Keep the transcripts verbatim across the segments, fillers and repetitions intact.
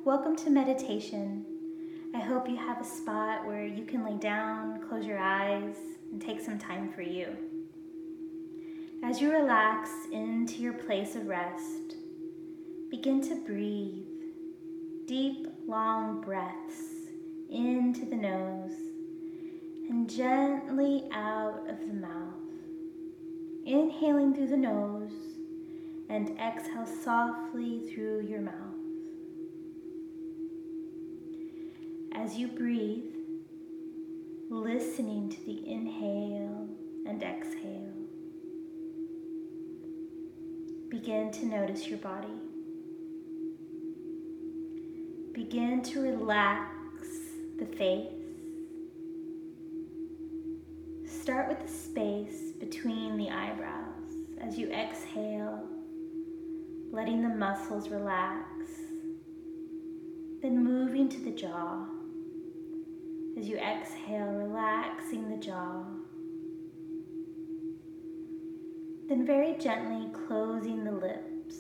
Welcome to meditation. I hope you have a spot where you can lay down, close your eyes, and take some time for you. As you relax into your place of rest, begin to breathe deep, long breaths into the nose and gently out of the mouth. Inhaling through the nose and exhale softly through your mouth. As you breathe, listening to the inhale and exhale, begin to notice your body. Begin to relax the face. Start with the space between the eyebrows as you exhale, letting the muscles relax, then moving to the jaw. As you exhale, relaxing the jaw. Then very gently closing the lips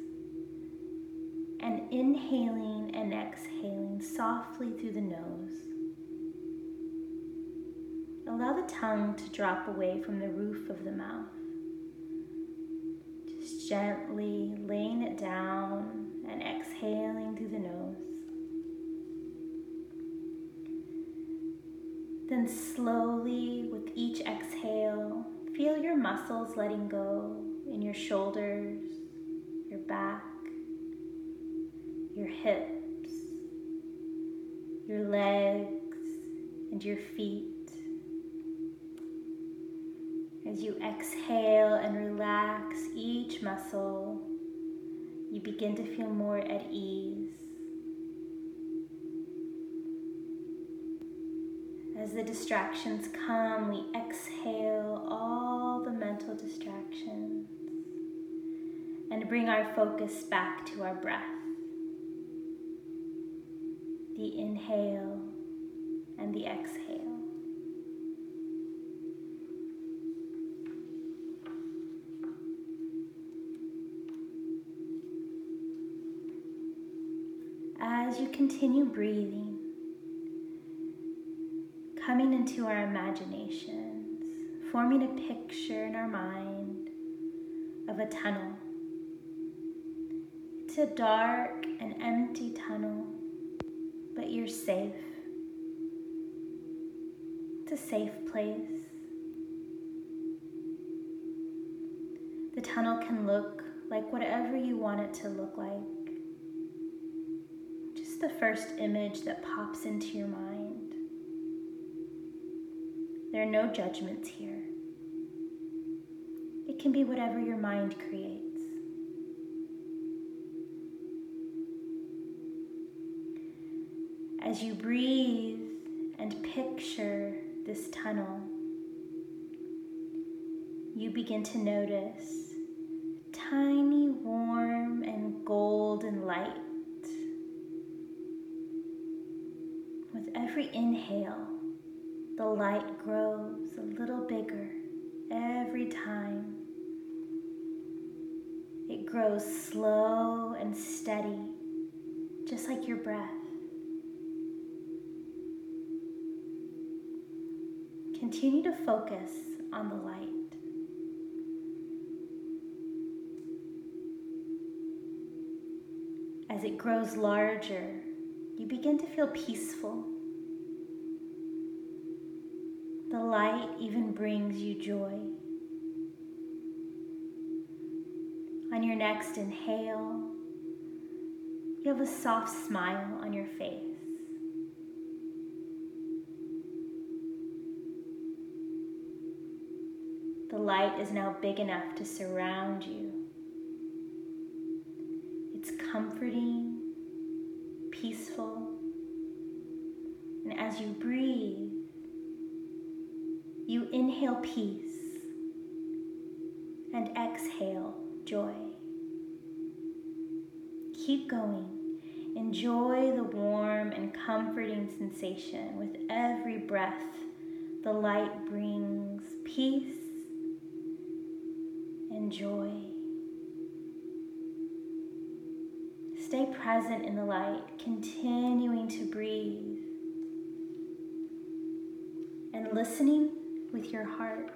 and inhaling and exhaling softly through the nose. Allow the tongue to drop away from the roof of the mouth. Just gently laying it down and exhaling through the nose. Then slowly, with each exhale, feel your muscles letting go in your shoulders, your back, your hips, your legs, and your feet. As you exhale and relax each muscle, you begin to feel more at ease. As the distractions come, we exhale all the mental distractions and bring our focus back to our breath. The inhale and the exhale. As you continue breathing, coming into our imaginations, forming a picture in our mind of a tunnel. It's a dark and empty tunnel, but you're safe. It's a safe place. The tunnel can look like whatever you want it to look like. Just the first image that pops into your mind. There are no judgments here. It can be whatever your mind creates. As you breathe and picture this tunnel, you begin to notice tiny, warm, and golden light. With every inhale, the light grows a little bigger every time. It grows slow and steady, just like your breath. Continue to focus on the light. As it grows larger, you begin to feel peaceful. The light even brings you joy. On your next inhale, you have a soft smile on your face. The light is now big enough to surround you. It's comforting, peaceful, and as you breathe, you inhale peace and exhale joy. Keep going. Enjoy the warm and comforting sensation. With every breath, the light brings peace and joy. stay present in the light, continuing to breathe and listening with your heart.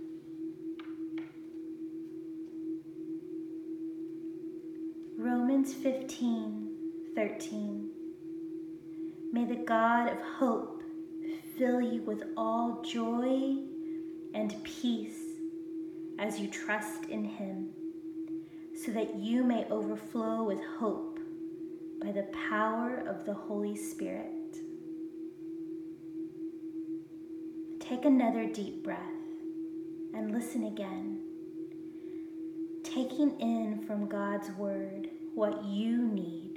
Romans fifteen thirteen. May the God of hope fill you with all joy and peace as you trust in him, so that you may overflow with hope by the power of the Holy Spirit. Take another deep breath and listen again, taking in from God's word what you need.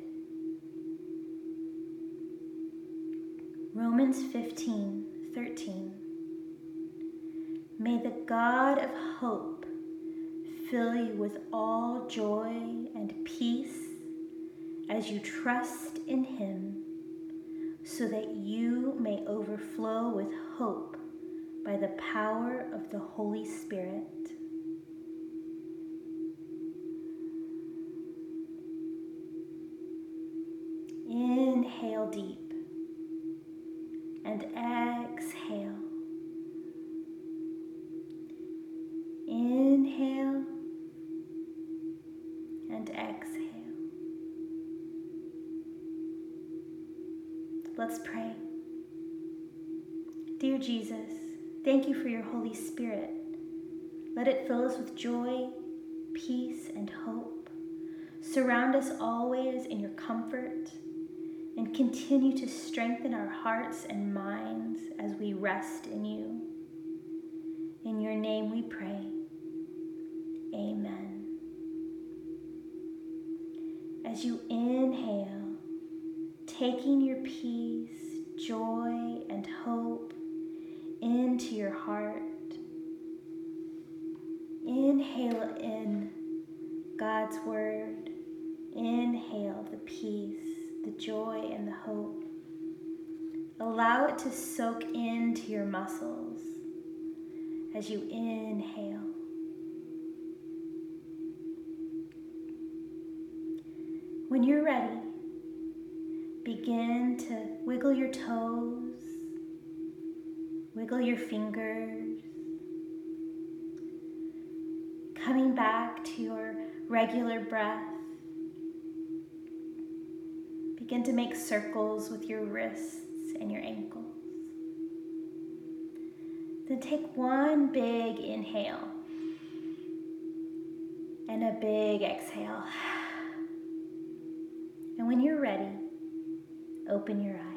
Romans fifteen thirteen. May the God of hope fill you with all joy and peace as you trust in him, so that you may overflow with hope by the power of the Holy Spirit. Inhale deep and exhale. Inhale and exhale. Let's pray. Dear Jesus, thank you for your Holy Spirit. Let it fill us with joy, peace, and hope. Surround us always in your comfort and continue to strengthen our hearts and minds as we rest in you. In your name we pray. Amen. As you inhale, taking your peace, joy, and hope into your heart, inhale in God's word. Inhale the peace, the joy, and the hope. Allow it to soak into your muscles as you inhale. When you're ready, begin to wiggle your toes, wiggle your fingers, coming back to your regular breath. Begin to make circles with your wrists and your ankles. Then take one big inhale and a big exhale. And when you're ready, open your eyes.